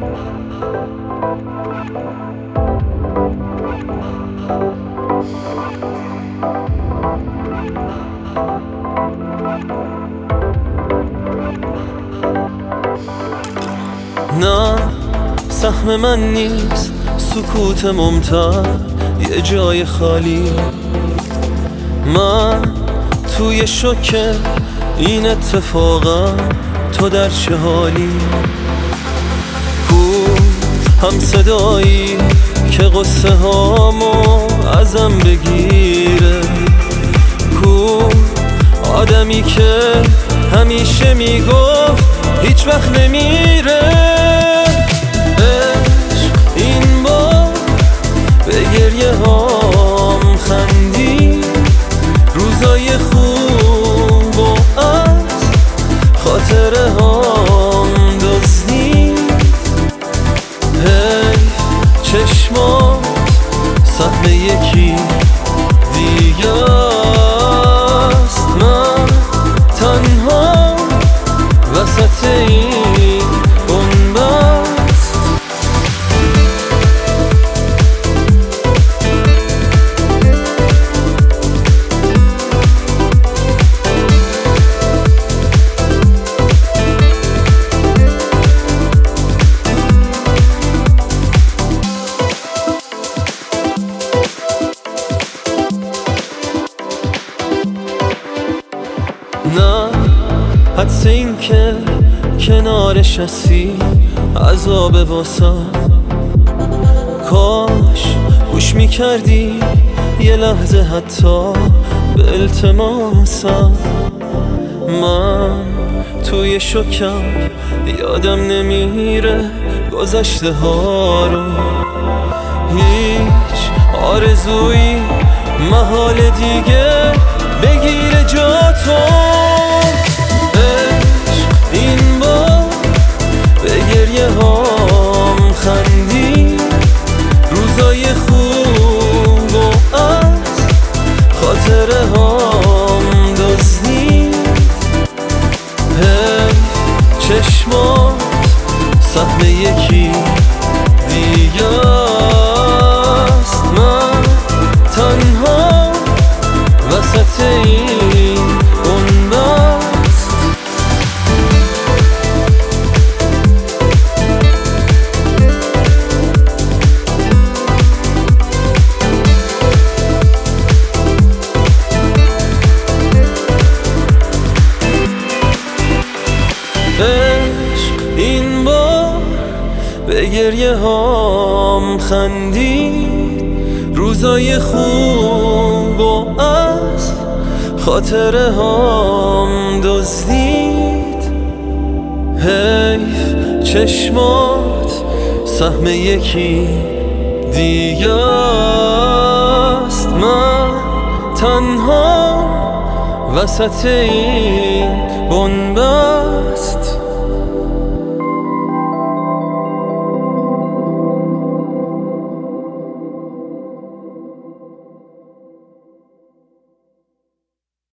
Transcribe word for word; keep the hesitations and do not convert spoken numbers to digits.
نه سهم من نیست سکوت ممتد یه جای خالی. من توی شوکه این اتفاقم، تو در چه حالی؟ کو هم صدایی که قصه هامو ازم بگیره؟ کو آدمی که همیشه میگفت هیچ وقت نمیره؟ عشق این بار به گریه هام خندی، روزای خوب و از خاطره هام دزدی. حیف چشمات سهم یکی دیگه است، من تنها وسط این بنبست. نه حدث این که کنارش هستی عذاب واسم، کاش گوش میکردی یه لحظه حتی به التماسم. من توی شوکم یادم نمیره گذشته ها رو، هیچ آرزویی محال دیگه بگیره جا تو. این بار به گریه هام خندی، روزای خوب و از خاطره هام دزدی. حیف چشمات سهم یکی دیگه است، من تنها وسط این بنبست. عشق این بار به گریه هام خندید، روزای خوب و از خاطره هام دزدید. حیف چشمات سهم یکی دیگه است، من تنها وسط این بنبست.